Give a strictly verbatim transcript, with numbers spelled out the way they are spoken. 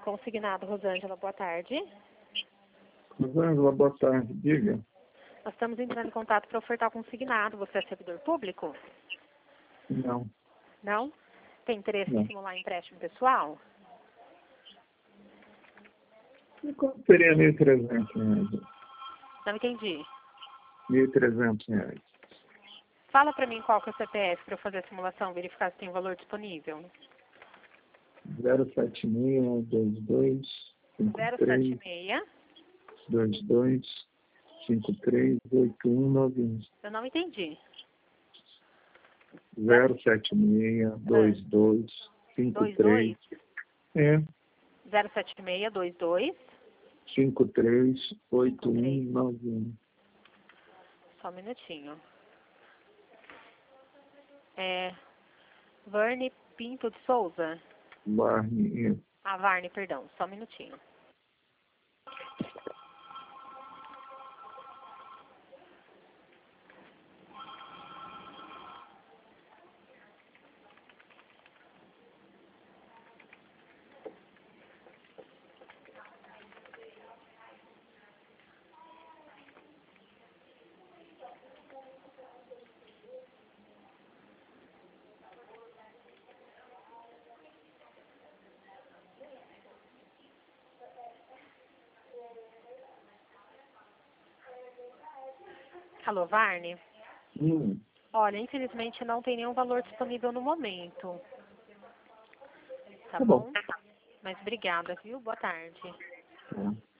Consignado, Rosângela, boa tarde. Rosângela, boa tarde, diga. Nós estamos entrando em contato para ofertar consignado. Você é servidor público? Não. Não? Tem interesse Não. em simular empréstimo pessoal? E quanto seria mil e trezentos reais? Não entendi. mil e trezentos reais. Fala para mim qual que é o C P F para eu fazer a simulação, verificar se tem valor disponível. zero sete seis, dois dois, cinco zero três, sete seis. dois dois, cinco três, oito um nove um. Eu não entendi. zero sete seis, dois dois, cinco três. É. zero sete seis, dois dois. cinco três, oito um nove um. Só um minutinho. É. Verne Pinto de Souza? Varne. Ah, Varne, perdão. Só um minutinho. Alô, Varne? Hum. Olha, infelizmente não tem nenhum valor disponível no momento. Tá, Tá bom? bom. Mas obrigada, viu? Boa tarde. Tá.